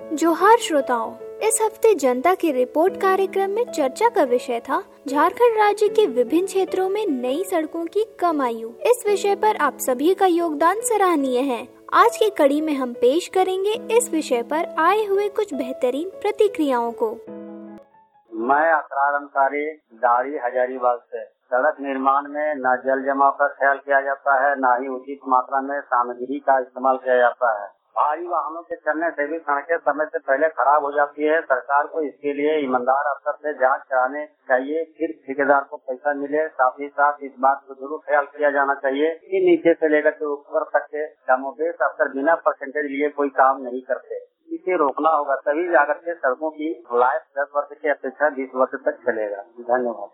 जोहार श्रोताओं, इस हफ्ते जनता की रिपोर्ट कार्यक्रम में चर्चा का विषय था झारखंड राज्य के विभिन्न क्षेत्रों में नई सड़कों की कम आयु। इस विषय पर आप सभी का योगदान सराहनीय है। आज की कड़ी में हम पेश करेंगे इस विषय पर आए हुए कुछ बेहतरीन प्रतिक्रियाओं को। मैं असरार अंसारी, दाढ़ी हजारीबाग से। सड़क निर्माण में न जल जमाव का ख्याल किया जाता है, न ही उचित मात्रा में सामग्री का इस्तेमाल किया जाता है। भारी वाहनों के चलने से भी सड़कें समय से पहले खराब हो जाती है। सरकार को इसके लिए ईमानदार अफसर से जांच कराने चाहिए, फिर ठेकेदार को पैसा मिले। साथ ही साथ इस बात को जरूर ख्याल किया जाना चाहिए कि नीचे से लेकर के ऊपर तक के कमोबेश अफसर बिना परसेंटेज लिए कोई काम नहीं करते। इसे रोकना होगा, तभी जाकर के सड़कों की लाइफ 10 वर्ष की अपेक्षा 20 वर्ष तक चलेगा। धन्यवाद।